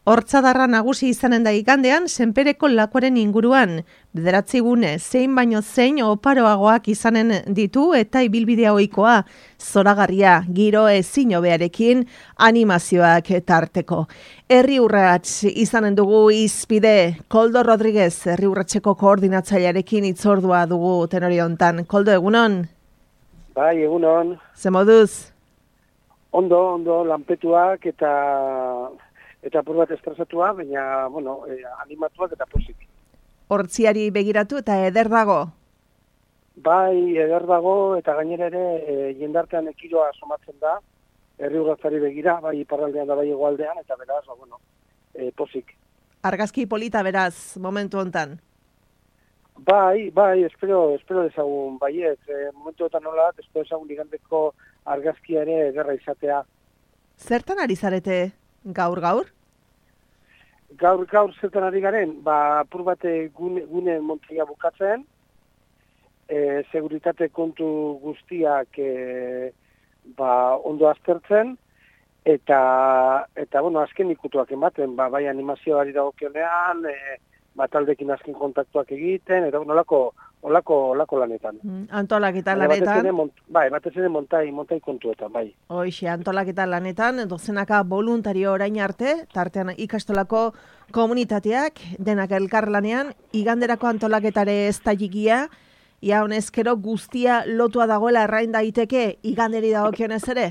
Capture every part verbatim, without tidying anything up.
Hortzadarra nagusi izanen da igandean, Senpereko lakuaren inguruan. Bederatzi gune, zein baino zein oparoagoak izanen ditu eta ibilbidea ohikoa, zoragarria, giro ezin hobearekin, animazioak tarteko. Herri Urrats izanen dugu izpide, Koldo Rodriguez, Herri Urratseko koordinatzailearekin hitzordua dugu tenori hontan. Koldo, egunon? Bai, egunon. Ze moduz? Ondo, ondo, lanpetuak eta eta apur bat estresatua, baina, bueno, eh, animatuak eta pozik. Hortziari begiratu eta eder dago? Bai, eder dago eta gainera ere e, jendartean ekiroa somatzen da, Herri Urratsari begira, bai iparraldean da bai hegoaldean, eta beraz, ba, bueno, e, pozik. Argazki polita beraz, momentu hontan? Bai, bai, espero, espero dezagun, baiet, e, momentu honetan nola, espero dezagun igandeko argazkia ere ederra izatea. Zertan ari zarete gaur gaur? Gaur, gaur zertan ari garen, ba, apur bate gune, gune montaia bukatzen, e, seguritate kontu guztiak e, ba, ondo aztertzen, eta, eta bueno, azken ikutuak ematen, ba, bai animazioari dagokionean, e, ba, taldekin azken kontaktuak egiten, eta olako, olako, olako lanetan. Mm, antolaketa lanetan. Mont, bai, batez ere montai, montai kontuetan, bai. Hoxe, antolaketa lanetan, dozenaka voluntario orain arte, tartean ikastolako komunitateak, denak elkarlanean, iganderako antolaketare ez da jigia, ia honezkero guztia lotua dagoela errain daiteke iganderi dagokionez ere?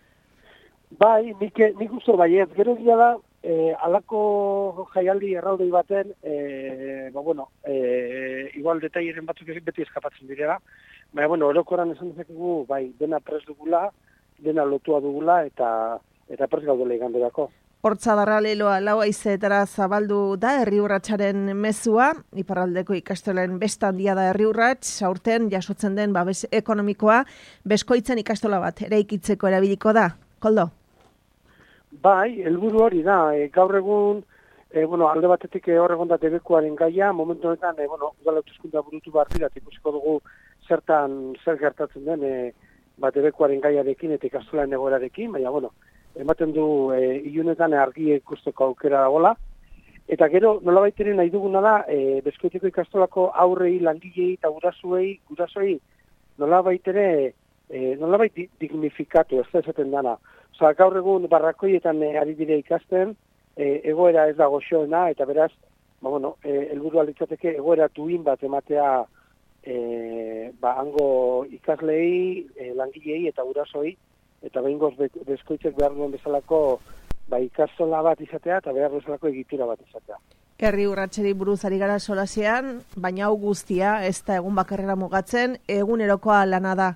Bai, nik, nik uste baiet, gero gira da, E, alako jaialdi erraldoi baten, e, ba, bueno, e, igual detaieren batzuk beti eskapatzen direla, baina, bueno, orokoran esan dezakegu, bai, dena pres dugula, dena lotua dugula, eta eta pres gaudela iganderako. Hortzadarra leloa lau haizeetara zabaldu da Herri Urratsaren mezua, iparraldeko ikastolen besta handia da Herri Urrats, aurten jasotzen den babes ekonomikoa, beskoitzen ikastola bat eraikitzeko erabiliko da. Koldo? Bai, helburu hori da, e, gaur egun, e, bueno, alde batetik e, hor egon da debekuaren gaia, momentu honetan, e, bueno, udala hauteskundeak burutu behar dira, ikusiko dugu zertan, zer gertatzen den, e, ba, debekuaren gaiarekin eta ikastolan egoerarekin, baina, bueno, ematen du e, ilunetan argi ikusteko aukera dagoela, eta gero, nolabait ere nahi duguna da, e, beskoiteko ikastolako aurrei, langilei eta gurasoei, gurasoei, nolabait ere, e, nolabait dignifikatu, ez da esaten dana. Osa, gaur egun barrakoietan e, ari dire ikasten, e, egoera ez da goxoena, eta beraz, ba, bueno, e, helburua litzateke egoera duin bat ematea e, ba, hango ikaslei, e, langilei eta gurasoi, eta behingoz beskoitzek behar duen bezalako ba, ikastola bat izatea, eta behar bezalako egitura bat izatea. Herri Urratsari buruz ari gara solasean, baina hau guztia ez da egun bakarrera mugatzen, egunerokoa lana da.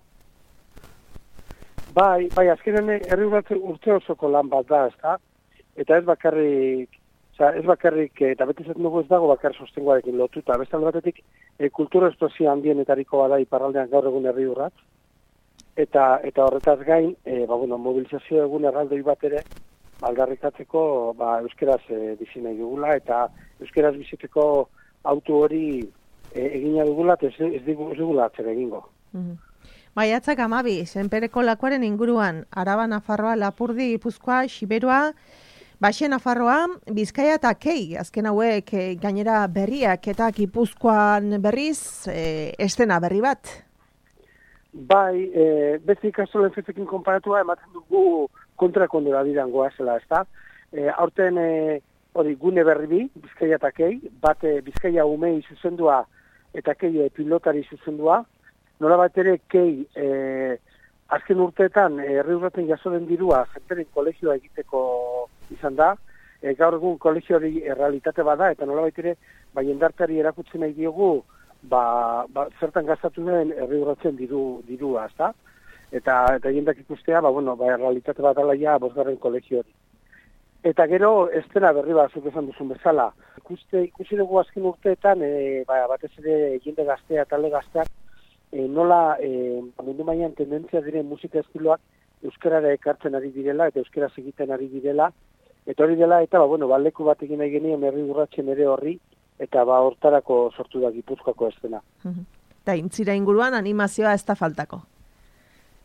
Bai, bai, azkenen Herri Urratsen urte osoko lan bat da, ezta? Eta ez bakarrik, oza, ez bakarrik, eta beti zaten dugu ez dago bakar sostengoarekin lotuta. Beste alde batetik, e, kultura esplosio handienetariko bada iparraldean gaur egun Herri Urrats. Eta, eta horretaz gain, e, ba, bueno, mobilizazio egun erraldoi bat ere, aldarrikatzeko, ba, euskeraz e, bizi nahi dugula, eta euskeraz bizitzeko auto hori e, egina dugula, ez, ez, ez dugula atzera egingo. Mm-hmm. Maiatzak amabi, Senpereko lakuaren inguruan, Araba, Nafarroa, Lapurdi, Gipuzkoa, Xiberua, Baxe Nafarroa, Bizkaia eta Kei, azken hauek e, gainera berriak eta Gipuzkoan berriz, e, estena berri bat. Bai, e, beste ikastolen fetzekin konparatua ematen dugu kontrakondora dirangoa zela, ezta? E, aurten e, hori gune berri bi, Bizkaia eta Kei, bat e, Bizkaia umei zuzendua eta Kei e, pilotari zuzendua. Nola bat ere, Kei, e, azken urteetan, Herri Urraten jaso den dirua, Senperen kolegioa egiteko izan da, e, gaur egun kolegio hori errealitate bada, eta nola bat ere, ba, jendarteari erakutzen nahi diogu, ba, ba, zertan gastatu den Herri Urratzen diru, dirua, ezta? Eta, eta jendak ikustea, ba, bueno, ba, errealitate bat dela ja, bosgarren kolegio hori. Eta gero, estena berri bat, zuk esan duzun bezala. Ikuste, ikusi dugu azken urteetan, e, ba, batez ere jende gaztea, talde gazteak, E, nola e, mundu mailan tendentzia diren musika estiloak euskarara ekartzen ari direla eta euskaraz egiten ari direla. Eta hori dela, eta ba, bueno, ba, leku bat egin nahi genien Herri Urratsen ere horri, eta ba, hortarako sortu da Gipuzkoako estena. Eta intzira inguruan animazioa ez da faltako.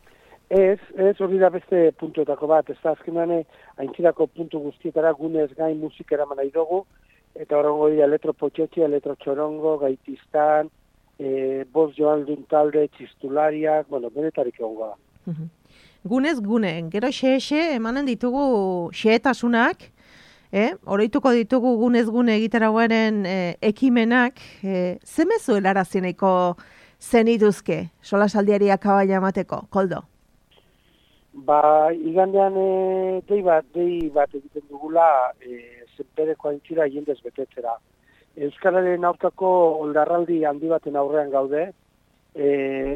Ez, ez hori da beste puntuetako bat, ez da azkenean aintzirako puntu guztietara gunez gain musik eraman nahi dugu, eta horrengo dira elektropotxotxia, elektrotxorongo, gaitiztan, e, boz joan dun talde, txistulariak, bueno, benetarik egon gara. Gunez gune, gero xe-xe emanen ditugu xehetasunak, eh? Oroituko ditugu gunez gune egiteragoaren e, ekimenak, e, zemezu helarazineiko zenituzke, solasaldiari akabaila emateko, Koldo? Ba, igandean e, dei bat, dei bat egiten dugula e, zenpereko aintzira jendez betetzera. Euskararen aurkako oldarraldi handi baten aurrean gaude, e,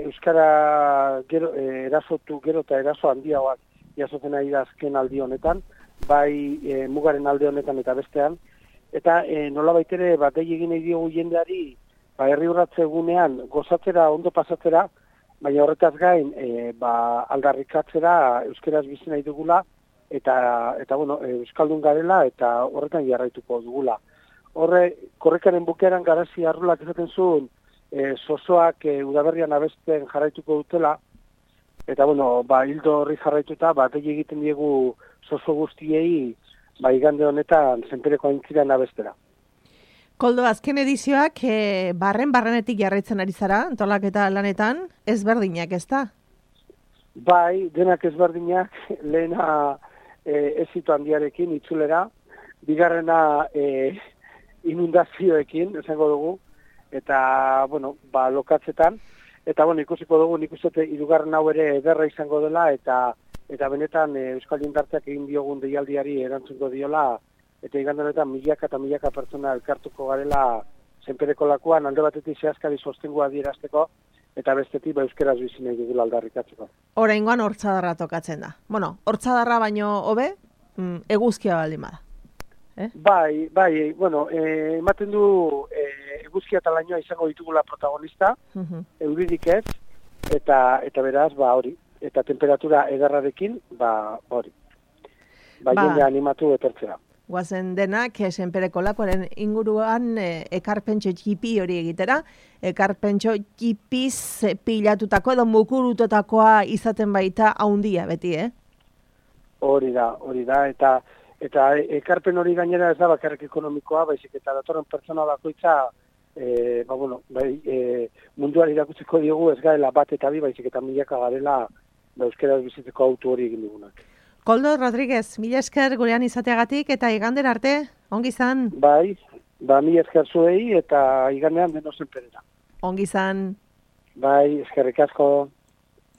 Euskara gero, e, erasotu gero eta eraso handiagoak jasotzen ari da azken aldi honetan, bai e, mugaren alde honetan eta bestean, eta e, nolabait ere bat dei egin nahi diogu jendeari, ba, herri urratze egunean gozatzera, ondo pasatzera, baina horretaz gain, e, ba, aldarrikatzera euskeraz bizi nahi dugula, eta, eta bueno, euskaldun garela, eta horretan jarraituko dugula. Horre, korrekaren bukeran Garazi Arrulak esaten zuen, e, sosoak e, udaberrian abesten jarraituko dutela, eta bueno, ba, hildo horri jarraituta, ba, dei egiten diegu soso guztiei, ba, igande honetan zenpereko aintziran abestera. Koldo, azken edizioak e, barren-barrenetik jarraitzen ari zara, antolaketa lanetan, ezberdinak, ez da? Bai, denak ezberdinak, lehena e, ezito handiarekin, itzulera, bigarrena e, inundazioekin, esango dugu, eta, bueno, ba, lokatzetan, eta, bueno, ikusiko dugu, nik uste hirugarren hau ere ederra izango dela, eta eta benetan e, Euskal Jendarteak egin diogun deialdiari erantzungo diola, eta igandonetan milaka eta milaka pertsona elkartuko garela zenpereko lakuan, alde batetik zehazkari sostengua adierazteko, eta bestetik ba, euskeraz bizi nahi dugula aldarrikatzeko. Oraingoan hortzadarra tokatzen da. Bueno, hortzadarra baino hobe, mm, eguzkia baldin bada. Eh? Bai, bai, bueno, e, ematen du e, eguzkia eta lainoa izango ditugula protagonista, uh-huh. Euririk ez, eta, eta beraz, ba hori, eta temperatura edarrarekin, ba hori. Ba, ba. Jende animatu etortzera. Guazen denak, zenpereko lakoaren inguruan e, ekarpentxo txipi hori egitera, ekarpentxo txipiz pilatutako edo mukurututakoa izaten baita haundia beti, eh? Hori da, hori da, eta eta ekarpen hori gainera ez da bakarrik ekonomikoa, baizik eta datorren pertsona bakoitza, e, ba, bueno, bai, e, munduari irakutzeko diogu ez gaela bat eta bi, baizik eta milaka garela ba, euskeraz bizitzeko autu hori egin dugunak. Koldo Rodríguez, mila esker gurean izateagatik eta igander arte, ongi zan? Bai, ba, mila esker zuei eta igandean deno zenperera. Ongi zan? Bai, eskerrik asko.